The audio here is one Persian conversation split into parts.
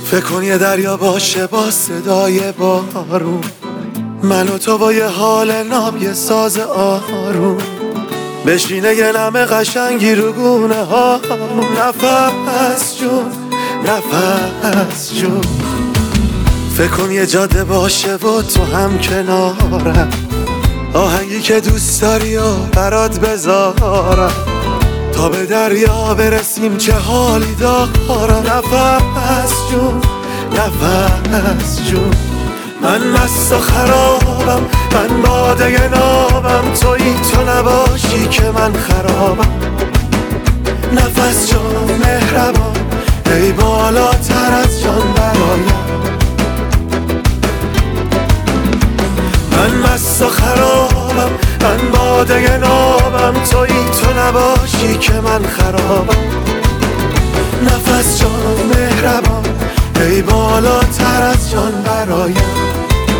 فکر کن یه دریا باشه با صدای بارون، من و تو با یه حال ناب یه ساز آروم، بشینه یه نم قشنگی رو گونه ها، نفس جون نفس جون. فکر کن یه جاده باشه و تو هم کنارم، آهنگی که دوست داری و برات بذارم، تا به دریا برسیم چه حالی دارم. نفس جون نفس جون. من مست و خرابم، من باده نابم، تویی تو نباشی که من خرابم. نفس جان مهربان، ای بالاتر از جان برایم. من مست و خرابم، من باده نابم، تویی تو نباشی که من خرابم. نفس جان مهربان، ای بالاتر از جان برایم.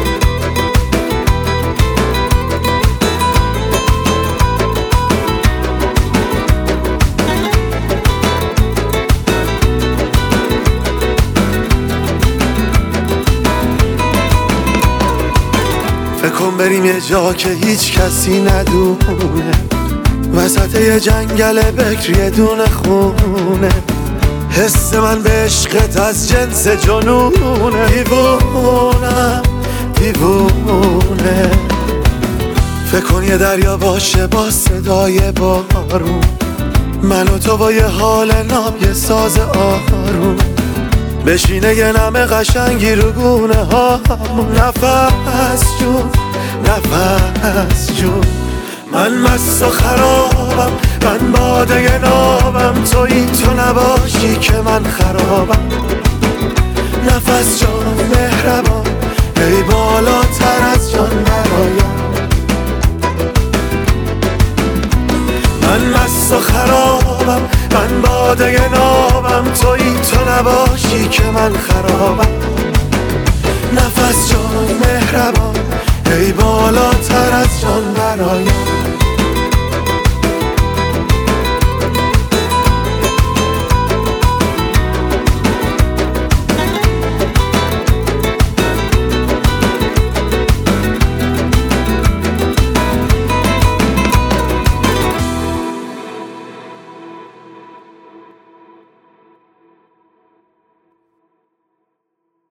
فکر کن بریم یه جا که هیچ کسی ندونه، وسط یه جنگل بکر یه دونه خونه. حس من به عشقت از جنس جنونه، دیوونم دیوونه. فکر کن یه دریا باشه با صدای بارون، من و تو با یه حال ناب یه ساز آروم، بشینه یه نم قشنگی رو گونه ها، نفس جون نفس جون. من مست و خرابم، من باده نابم، تویی تو نباشی که من خرابم. نفس جان مهربان، ای بالاتر از جان برایم. من مست و خرابم، من باده نابم، تویی تو نباشی که من خرابم. نفس جان مهربان، ای بالاتر از جان برایم.